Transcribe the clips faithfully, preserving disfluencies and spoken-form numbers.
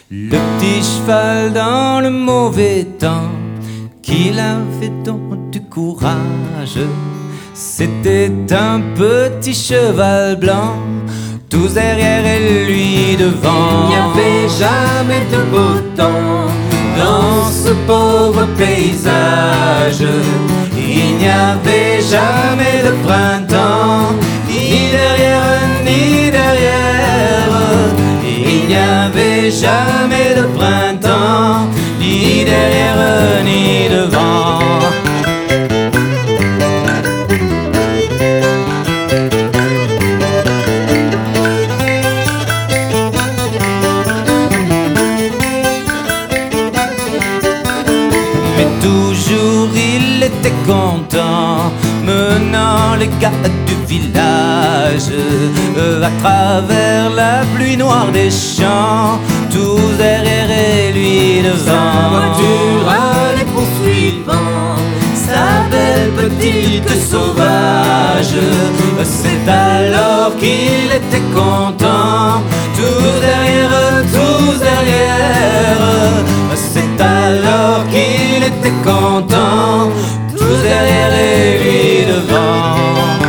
Le petit cheval dans le mauvais temps, qu'il avait donc du courage. C'était un petit cheval blanc, tous derrière et lui devant. Il n'y avait jamais de beau temps dans ce pauvre paysage. Il n'y avait jamais de printemps, ni derrière ni derrière. Il n'y avait jamais de printemps, ni derrière ni devant. Mais toujours il était content, menant les gars du village euh, à travers la pluie noire des champs, tous derrière et lui devant. Sa voiture allait poursuivant sa belle petite sauvage. C'est alors qu'il était content, tous derrière, tous derrière. C'est alors qu'il était content, tous derrière et lui devant.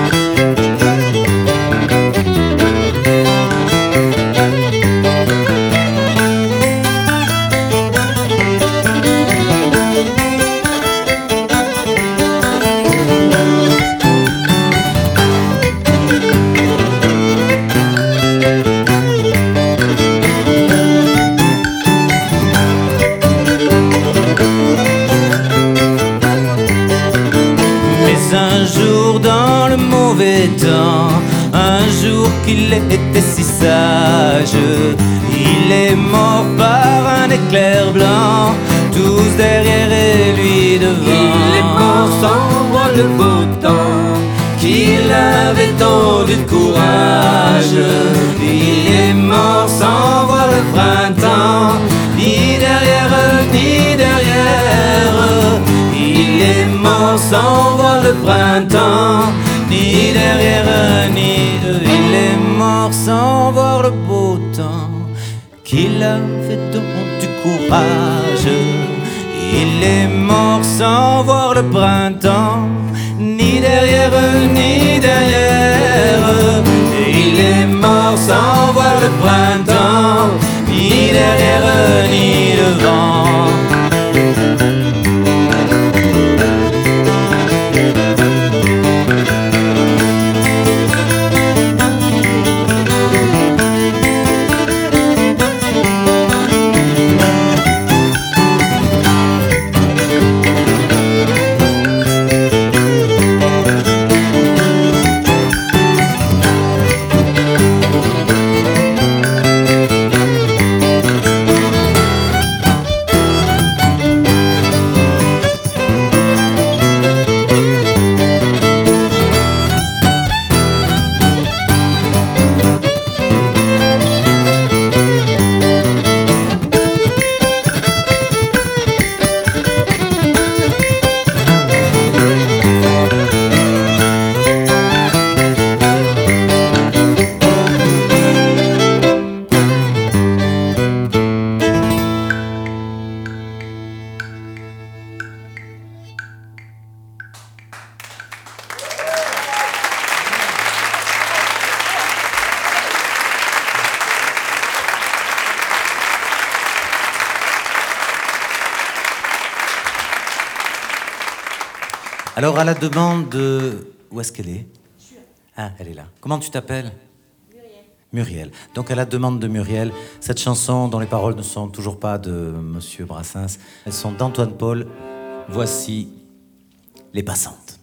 Dans le mauvais temps, un jour qu'il était si sage, il est mort par un éclair blanc, tous derrière et lui devant. Il est mort sans voir le beau temps qu'il avait tant de courage. Il est mort sans voir le printemps, ni derrière ni derrière. Il est mort sans voir le printemps, ni derrière ni de. Il est mort sans voir le beau temps, qu'il avait donc du courage. Il est mort sans voir le printemps, ni derrière ni derrière. Il est mort sans voir le printemps, ni derrière ni devant. Alors, à la demande de... Où est-ce qu'elle est? Ah, elle est là. Comment tu t'appelles? Muriel. Muriel. Donc, à la demande de Muriel, cette chanson dont les paroles ne sont toujours pas de Monsieur Brassens, elles sont d'Antoine Paul. Voici Les Passantes.